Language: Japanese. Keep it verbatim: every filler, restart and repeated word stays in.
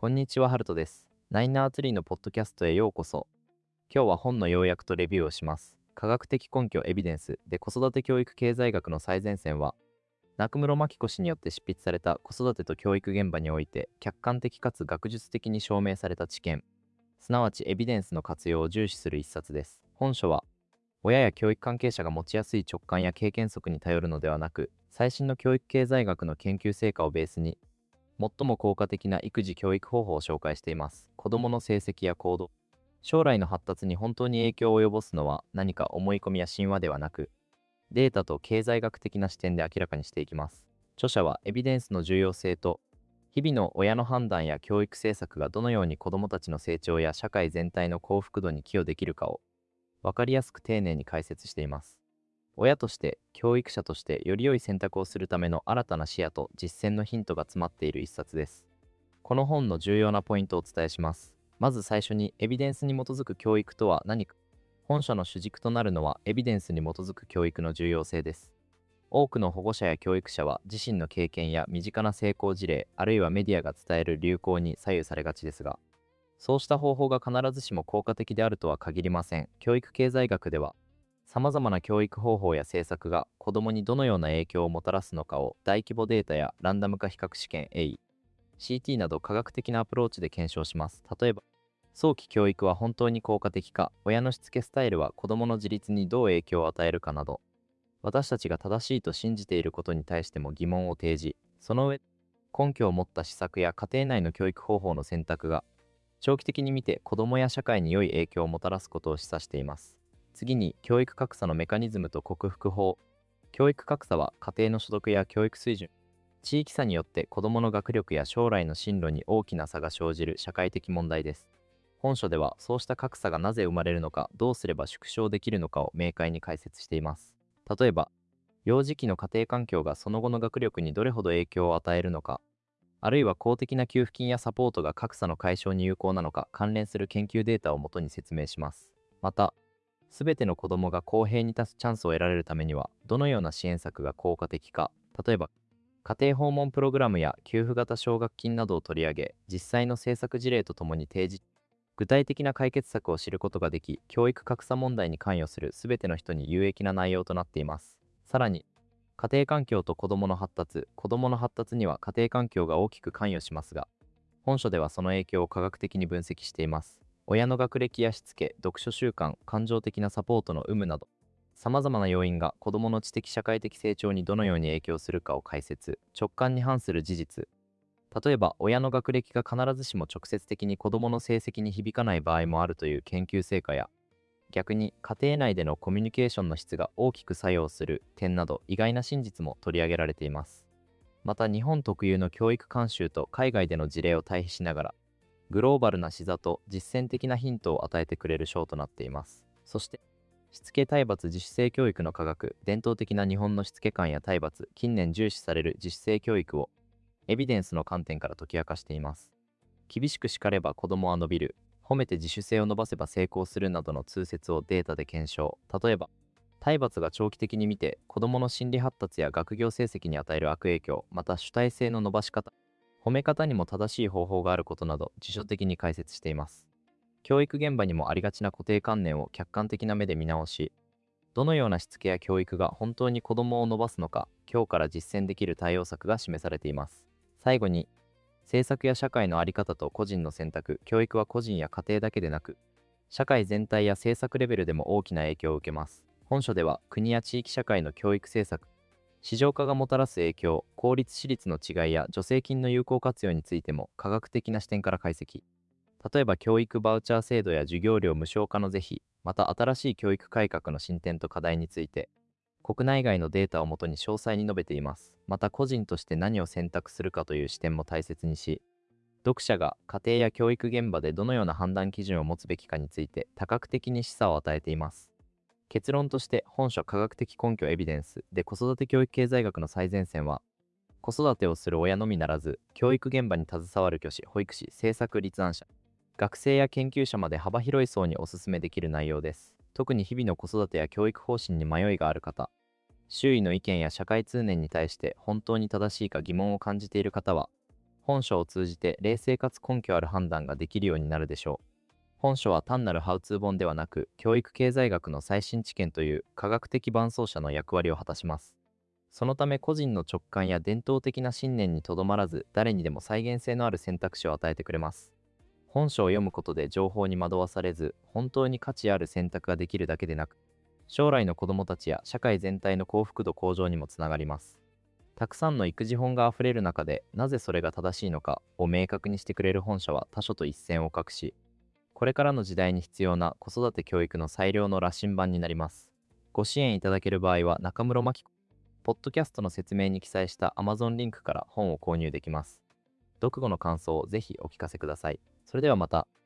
こんにちは、ハルトです。ナイナーツリーのポッドキャストへようこそ。今日は本の要約とレビューをします。科学的根拠エビデンスで子育て教育経済学の最前線は、中室真紀子氏によって執筆された子育てと教育現場において客観的かつ学術的に証明された知見、すなわちエビデンスの活用を重視する一冊です。本書は、親や教育関係者が持ちやすい直感や経験則に頼るのではなく、最新の教育経済学の研究成果をベースに、最も効果的な育児教育方法を紹介しています。子どもの成績や行動、将来の発達に本当に影響を及ぼすのは何か思い込みや神話ではなく、データと経済学的な視点で明らかにしていきます。著者はエビデンスの重要性と、日々の親の判断や教育政策がどのように子どもたちの成長や社会全体の幸福度に寄与できるかを分かりやすく丁寧に解説しています。親として、教育者としてより良い選択をするための新たな視野と実践のヒントが詰まっている一冊です。この本の重要なポイントをお伝えします。まず最初に、エビデンスに基づく教育とは何か。本書の主軸となるのはエビデンスに基づく教育の重要性です。多くの保護者や教育者は自身の経験や身近な成功事例、あるいはメディアが伝える流行に左右されがちですが、そうした方法が必ずしも効果的であるとは限りません。教育経済学では、さまざまな教育方法や政策が子どもにどのような影響をもたらすのかを大規模データやランダム化比較試験 エー、シーティー など科学的なアプローチで検証します。例えば、早期教育は本当に効果的か、親のしつけスタイルは子どもの自立にどう影響を与えるかなど、私たちが正しいと信じていることに対しても疑問を提示、その上、根拠を持った施策や家庭内の教育方法の選択が、長期的に見て子どもや社会に良い影響をもたらすことを示唆しています。次に、教育格差のメカニズムと克服法。教育格差は家庭の所得や教育水準、地域差によって子どもの学力や将来の進路に大きな差が生じる社会的問題です。本書では、そうした格差がなぜ生まれるのか、どうすれば縮小できるのかを明快に解説しています。例えば、幼児期の家庭環境がその後の学力にどれほど影響を与えるのか、あるいは公的な給付金やサポートが格差の解消に有効なのか、関連する研究データをもとに説明します。また、すべての子どもが公平に立つチャンスを得られるためには、どのような支援策が効果的か、例えば、家庭訪問プログラムや給付型奨学金などを取り上げ、実際の政策事例とともに提示、具体的な解決策を知ることができ、教育格差問題に関与するすべての人に有益な内容となっています。さらに、家庭環境と子どもの発達、子どもの発達には家庭環境が大きく関与しますが、本書ではその影響を科学的に分析しています。親の学歴やしつけ、読書習慣、感情的なサポートの有無など、さまざまな要因が子どもの知的社会的成長にどのように影響するかを解説、直感に反する事実。例えば、親の学歴が必ずしも直接的に子どもの成績に響かない場合もあるという研究成果や、逆に家庭内でのコミュニケーションの質が大きく作用する点など意外な真実も取り上げられています。また、日本特有の教育慣習と海外での事例を対比しながら、グローバルな視座と実践的なヒントを与えてくれる章となっています。そして、しつけ体罰自主性教育の科学、伝統的な日本のしつけ観や体罰、近年重視される自主性教育をエビデンスの観点から解き明かしています。厳しく叱れば子供は伸びる、褒めて自主性を伸ばせば成功するなどの通説をデータで検証。例えば、体罰が長期的に見て子供の心理発達や学業成績に与える悪影響、また主体性の伸ばし方、褒め方にも正しい方法があることなど辞書的に解説しています。教育現場にもありがちな固定観念を客観的な目で見直し、どのようなしつけや教育が本当に子供を伸ばすのか、今日から実践できる対応策が示されています。最後に、政策や社会の在り方と個人の選択、教育は個人や家庭だけでなく、社会全体や政策レベルでも大きな影響を受けます。本書では国や地域社会の教育政策、市場化がもたらす影響、公立私立の違いや助成金の有効活用についても科学的な視点から解析。例えば、教育バウチャー制度や授業料無償化の是非、また新しい教育改革の進展と課題について、国内外のデータをもとに詳細に述べています。また、個人として何を選択するかという視点も大切にし、読者が家庭や教育現場でどのような判断基準を持つべきかについて多角的に示唆を与えています。結論として、本書科学的根拠エビデンスで子育て教育経済学の最前線は、子育てをする親のみならず、教育現場に携わる教師、保育士、政策立案者、学生や研究者まで幅広い層にお勧めできる内容です。特に日々の子育てや教育方針に迷いがある方、周囲の意見や社会通念に対して本当に正しいか疑問を感じている方は、 本書を通じて冷静かつ根拠ある判断ができるようになるでしょう。本書は単なるハウツー本ではなく、教育経済学の最新知見という科学的伴走者の役割を果たします。そのため個人の直感や伝統的な信念にとどまらず、誰にでも再現性のある選択肢を与えてくれます。本書を読むことで情報に惑わされず、本当に価値ある選択ができるだけでなく、将来の子どもたちや社会全体の幸福度向上にもつながります。たくさんの育児本があふれる中で、なぜそれが正しいのかを明確にしてくれる本書は他書と一線を画し、これからの時代に必要な子育て教育の最良の羅針盤になります。ご支援いただける場合は中室真希子、ポッドキャストの説明に記載した Amazon リンクから本を購入できます。読後の感想をぜひお聞かせください。それではまた。